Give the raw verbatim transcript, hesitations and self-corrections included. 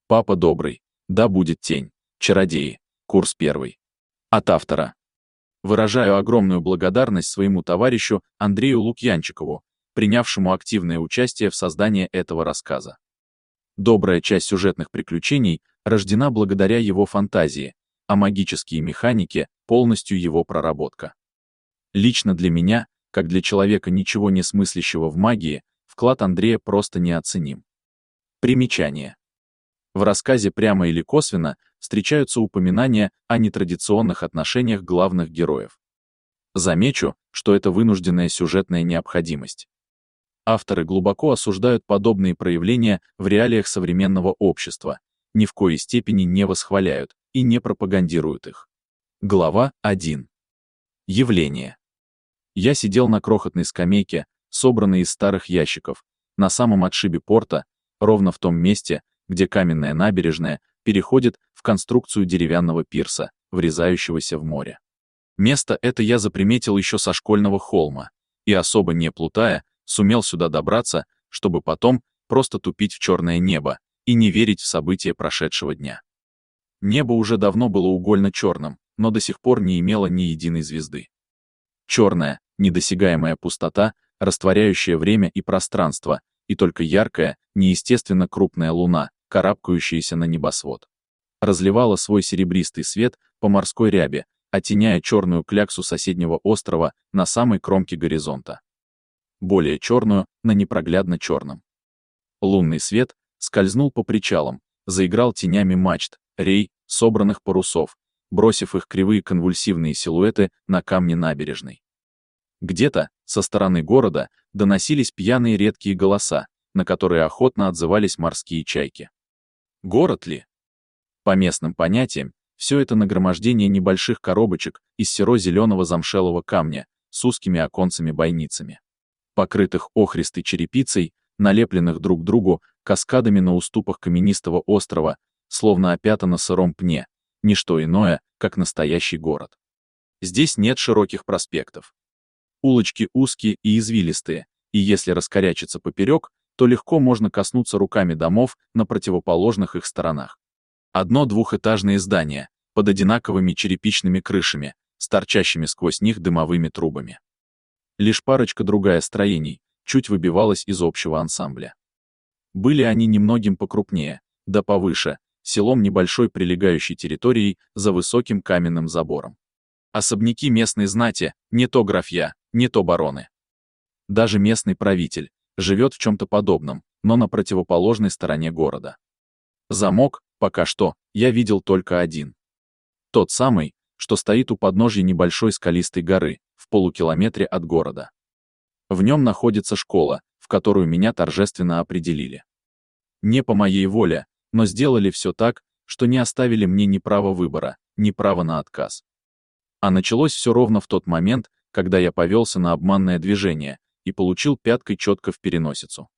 Папа добрый, да будет тень, чародеи, курс первый. От автора. Выражаю огромную благодарность своему товарищу Андрею Лукьянчикову, принявшему активное участие в создании этого рассказа. Добрая часть сюжетных приключений рождена благодаря его фантазии, а магические механики — полностью его проработка. Лично для меня, как для человека, ничего не смыслящего в магии, вклад Андрея просто неоценим. Примечание. В рассказе прямо или косвенно встречаются упоминания о нетрадиционных отношениях главных героев. Замечу, что это вынужденная сюжетная необходимость. Авторы глубоко осуждают подобные проявления в реалиях современного общества, ни в коей степени не восхваляют и не пропагандируют их. Глава один. Явление. Я сидел на крохотной скамейке, собранной из старых ящиков, на самом отшибе порта, ровно в том месте, где каменная набережная переходит в конструкцию деревянного пирса, врезающегося в море. Место это я заприметил еще со школьного холма, и, особо не плутая, сумел сюда добраться, чтобы потом просто тупить в черное небо и не верить в события прошедшего дня. Небо уже давно было угольно-черным, но до сих пор не имело ни единой звезды. Черная, недосягаемая пустота, растворяющая время и пространство, и только яркая, неестественно крупная луна, карабкающаяся на небосвод, разливала свой серебристый свет по морской рябе, оттеняя черную кляксу соседнего острова на самой кромке горизонта. Более черную на непроглядно черном. Лунный свет скользнул по причалам, заиграл тенями мачт, рей, собранных парусов, бросив их кривые конвульсивные силуэты на камни набережной. Где-то, со стороны города, доносились пьяные редкие голоса, на которые охотно отзывались морские чайки. Город ли? По местным понятиям, все это нагромождение небольших коробочек из серо-зеленого замшелого камня с узкими оконцами-бойницами, покрытых охристой черепицей, налепленных друг к другу каскадами на уступах каменистого острова, словно опята на сыром пне, ничто иное, как настоящий город. Здесь нет широких проспектов. Улочки узкие и извилистые, и если раскорячиться поперек, то легко можно коснуться руками домов на противоположных их сторонах. Одно двухэтажные здания, под одинаковыми черепичными крышами, с торчащими сквозь них дымовыми трубами. Лишь парочка другая строений чуть выбивалась из общего ансамбля. Были они немногим покрупнее, да повыше, селом небольшой прилегающей территорией за высоким каменным забором. Особняки местной знати, не то графья, не то бароны. Даже местный правитель живет в чем-то подобном, но на противоположной стороне города. Замок, пока что, я видел только один. Тот самый, что стоит у подножья небольшой скалистой горы, в полукилометре от города. В нем находится школа, в которую меня торжественно определили. Не по моей воле, но сделали все так, что не оставили мне ни права выбора, ни права на отказ. А началось все ровно в тот момент, когда я повелся на обманное движение и получил пяткой четко в переносицу.